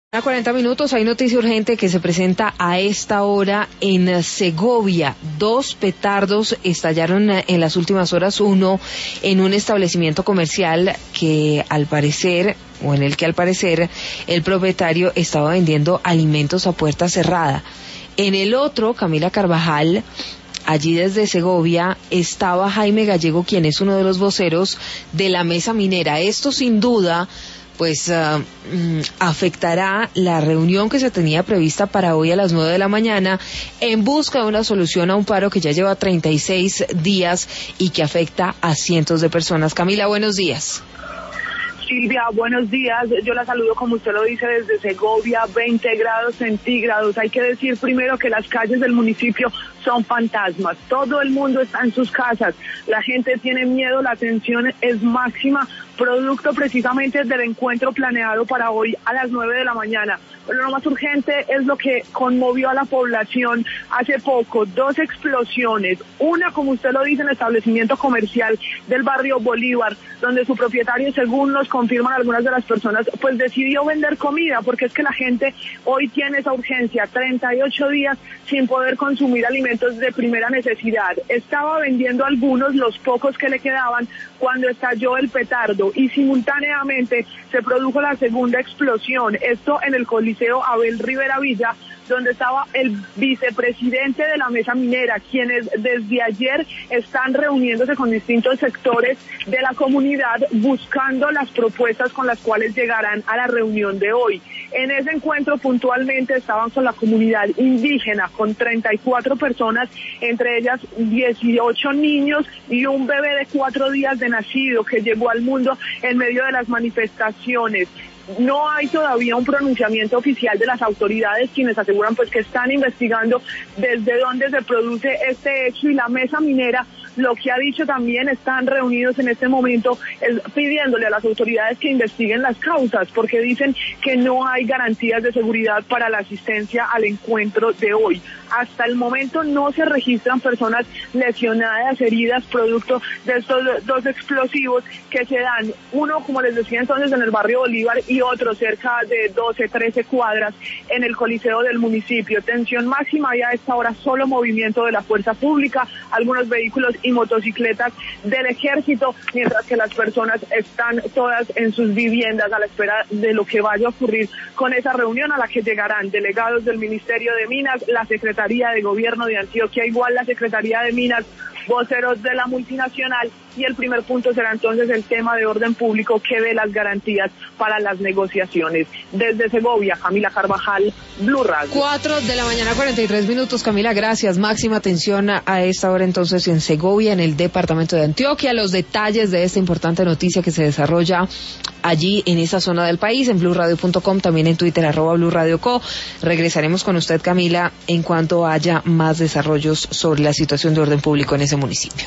A 40 minutos hay noticia urgente que se presenta a esta hora en Segovia. 2 petardos estallaron en las últimas horas, uno en un establecimiento comercial que al parecer, el propietario estaba vendiendo alimentos a puerta cerrada. En el otro, Camila Carvajal, allí desde Segovia, estaba Jaime Gallego, quien es uno de los voceros de la mesa minera. Esto sin duda afectará la reunión que se tenía prevista para hoy a las 9 de la mañana en busca de una solución a un paro que ya lleva 36 días y que afecta a cientos de personas. Camila, buenos días. Silvia, buenos días. Yo la saludo, como usted lo dice, desde Segovia, 20 grados centígrados. Hay que decir primero que las calles del municipio son fantasmas. Todo el mundo está en sus casas. La gente tiene miedo, la tensión es máxima, producto precisamente del encuentro planeado para hoy a las 9 de la mañana. Pero lo más urgente es lo que conmovió a la población hace poco. 2 explosiones. Una, como usted lo dice, en el establecimiento comercial del barrio Bolívar, donde su propietario, según nos confirman algunas de las personas, pues decidió vender comida, porque es que la gente hoy tiene esa urgencia, 38 días sin poder consumir alimentos de primera necesidad. Estaba vendiendo algunos, los pocos que le quedaban, cuando estalló el petardo y simultáneamente se produjo la segunda explosión. Esto en el Coliseo Abel Rivera Villa, donde estaba el vicepresidente de la mesa minera, quienes desde ayer están reuniéndose con distintos sectores de la comunidad buscando las propuestas con las cuales llegarán a la reunión de hoy. En ese encuentro puntualmente estaban con la comunidad indígena, con 34 personas, entre ellas 18 niños y un bebé de 4 días de nacido que llegó al mundo en medio de las manifestaciones. No hay todavía un pronunciamiento oficial de las autoridades, quienes aseguran pues que están investigando desde dónde se produce este hecho, y la mesa minera lo que ha dicho también, están reunidos en este momento pidiéndole a las autoridades que investiguen las causas, porque dicen que no hay garantías de seguridad para la asistencia al encuentro de hoy. Hasta el momento no se registran personas lesionadas, heridas, producto de estos 2 explosivos que se dan, uno, como les decía entonces, en el barrio Bolívar y otro cerca de 12, 13 cuadras en el Coliseo del municipio. Tensión máxima y a esta hora solo movimiento de la fuerza pública, algunos vehículos y motocicletas del ejército, mientras que las personas están todas en sus viviendas a la espera de lo que vaya a ocurrir con esa reunión, a la que llegarán delegados del Ministerio de Minas, la Secretaría de Gobierno de Antioquia, igual la Secretaría de Minas, voceros de la multinacional, y el primer punto será entonces el tema de orden público que dé las garantías para las negociaciones. Desde Segovia, Camila Carvajal, Blue Radio. 4 de la mañana, 43 minutos, Camila, gracias. Máxima atención a esta hora entonces en Segovia, en el departamento de Antioquia. Los detalles de esta importante noticia que se desarrolla allí en esa zona del país, en blurradio.com, también en Twitter, @blurradioco. Regresaremos con usted, Camila, en cuanto haya más desarrollos sobre la situación de orden público en ese municipio.